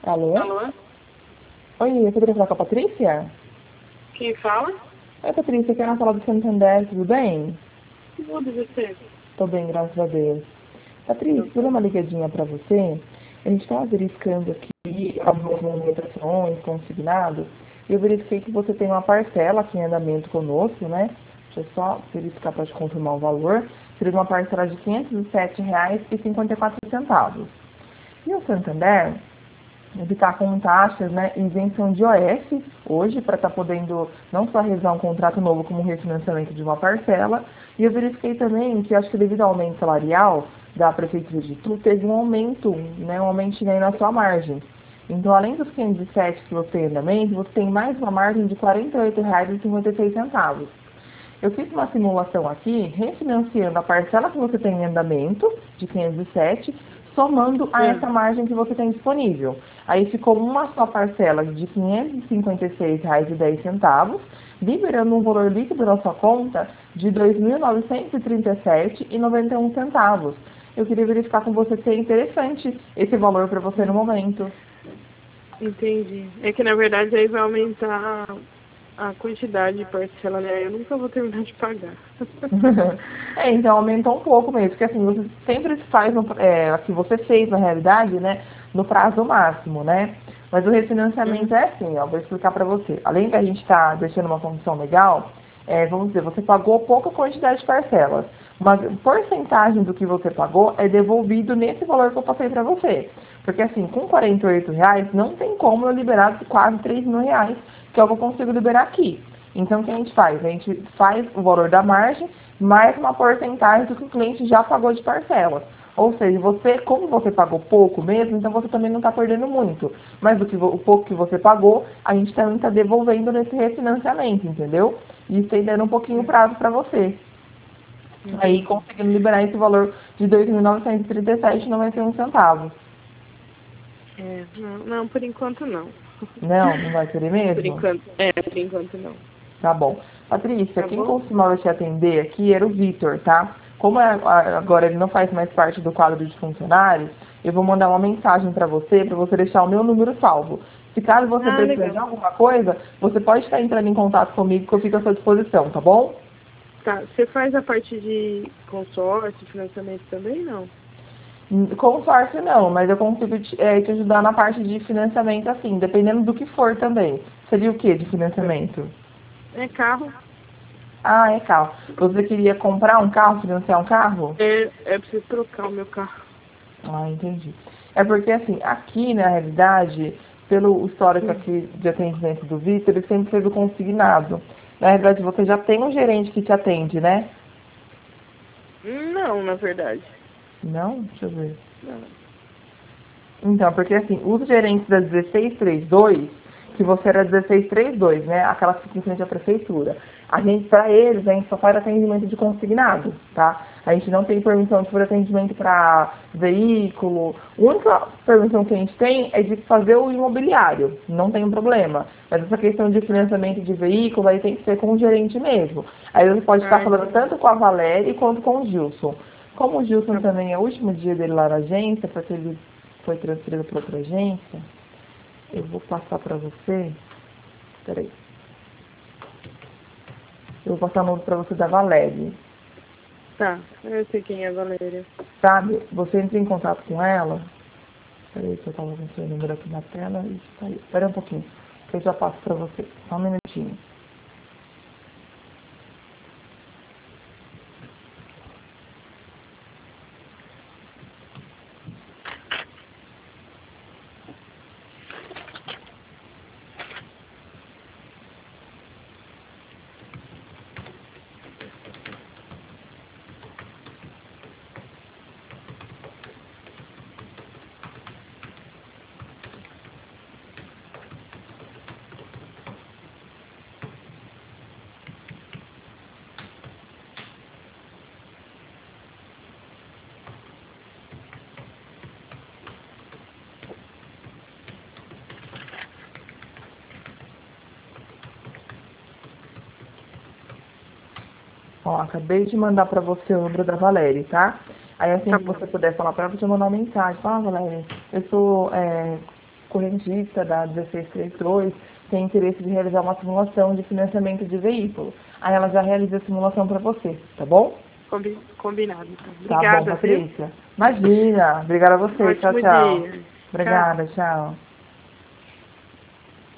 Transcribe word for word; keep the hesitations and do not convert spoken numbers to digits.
Alô? Alô? Oi, eu poderia falar com a Patrícia? Quem fala? Oi, Patrícia, aqui é na sala do Santander, tudo bem? Tudo, você? Tô bem, graças a Deus. Patrícia, vou dar uma ligadinha pra você. A gente estava verificando aqui algumas movimentações, consignados, e eu verifiquei que você tem uma parcela aqui em andamento conosco, né? Deixa eu só verificar para te confirmar o valor. Seria uma parcela de quinhentos e sete reais e cinquenta e quatro centavos. E o Santander, ele está com taxas, né, isenção de O S hoje, para estar tá podendo não só realizar um contrato novo, como um refinanciamento de uma parcela. E eu verifiquei também que, acho que devido ao aumento salarial da Prefeitura de Itu, teve um aumento, né, um aumento aí na sua margem. Então, além dos quinhentos e sete que você tem em andamento, você tem mais uma margem de quarenta e oito reais e cinquenta e seis centavos. Eu fiz uma simulação aqui, refinanciando a parcela que você tem em andamento, de quinhentos e sete, somando a essa margem que você tem disponível. Aí ficou uma só parcela de quinhentos e cinquenta e seis reais e dez centavos, liberando um valor líquido na sua conta de dois mil novecentos e trinta e sete reais e noventa e um centavos. Eu queria verificar com você se é interessante esse valor para você no momento. Entendi. É que na verdade aí vai aumentar a quantidade de parcela, né? Eu nunca vou terminar de pagar. É, então aumentou um pouco mesmo, porque assim, você sempre faz, no, é, que você fez na realidade, né, no prazo máximo, né? Mas o refinanciamento Uhum. é assim, ó, vou explicar para você. Além da gente estar tá deixando uma condição legal, é, vamos dizer, você pagou pouca quantidade de parcelas. Uma porcentagem do que você pagou é devolvido nesse valor que eu passei para você. Porque assim, com quarenta e oito reais, não tem como eu liberar quase três mil reais, que é o que eu consigo liberar aqui. Então, o que a gente faz? A gente faz o valor da margem mais uma porcentagem do que o cliente já pagou de parcela. Ou seja, você, como você pagou pouco mesmo, então você também não está perdendo muito. Mas do que, o pouco que você pagou, a gente também está devolvendo nesse refinanciamento, entendeu? E estendendo um pouquinho o prazo para você. Aí Entendi. conseguindo liberar esse valor de dois mil novecentos e trinta e sete reais e noventa e um centavos. É, não, não, por enquanto não. Não, não vai querer Por mesmo? enquanto, é, por enquanto não. Tá bom. Patrícia, Tá quem bom? costumava te atender aqui era o Vitor, tá? Como é- a- agora ele não faz mais parte do quadro de funcionários, eu vou mandar uma mensagem para você, para você deixar o meu número salvo. Se caso você Ah, precisar de legal. alguma coisa, você pode estar entrando em contato comigo que eu fico à sua disposição, tá bom? Tá, você faz a parte de consórcio, financiamento também, não? Hum, Consórcio não, mas eu consigo te, eh, te ajudar na parte de financiamento assim, dependendo do que for também. Seria o que de financiamento? É carro. Ah, é carro. Você queria comprar um carro, financiar um carro? É, é preciso trocar o meu carro. Ah, entendi. É porque, assim, aqui, na realidade, pelo histórico Hum. aqui de atendimento do Vitor, ele sempre fez o consignado. Na realidade, você já tem um gerente que te atende, né? Não, na verdade. Não? Deixa eu ver. Não. Então, porque, assim, os gerentes da dezesseis trinta e dois, que você era dezesseis trinta e dois, né? Aquela que fica em frente à prefeitura. A gente, para eles, a gente só faz atendimento de consignado, tá? A gente não tem permissão de fazer atendimento para veículo. A única permissão que a gente tem é de fazer o imobiliário. Não tem problema. Mas essa questão de financiamento de veículo aí tem que ser com o gerente mesmo. Aí você pode estar Ah, falando entendi. tanto com a Valéria quanto com o Gilson. Como o Gilson Tá bom. também é o último dia dele lá na agência, porque ele foi transferido para outra agência, eu vou passar para você. Peraí. Eu vou passar o nome para você da Valéria. Tá, eu sei quem é a Valéria. Sabe? Você entra em contato com ela. Peraí, que eu tava com o seu número aqui na tela e saiu. Espera um pouquinho, que eu já passo para você. Só um minutinho. Ó, acabei de mandar para você o número da Valéria, tá? Aí assim Tá que bom. você puder falar para ela, eu vou te mandar uma mensagem. Fala, ah, Valéria, eu sou é, correntista da dezesseis trinta e dois tem interesse de realizar uma simulação de financiamento de veículo. Aí ela já realiza a simulação para você, tá bom? Combi combinado. Então. Tá Obrigada, bom, Patrícia. Imagina. Obrigada a você. Ótimo Tchau, tchau. dia. Obrigada, tchau.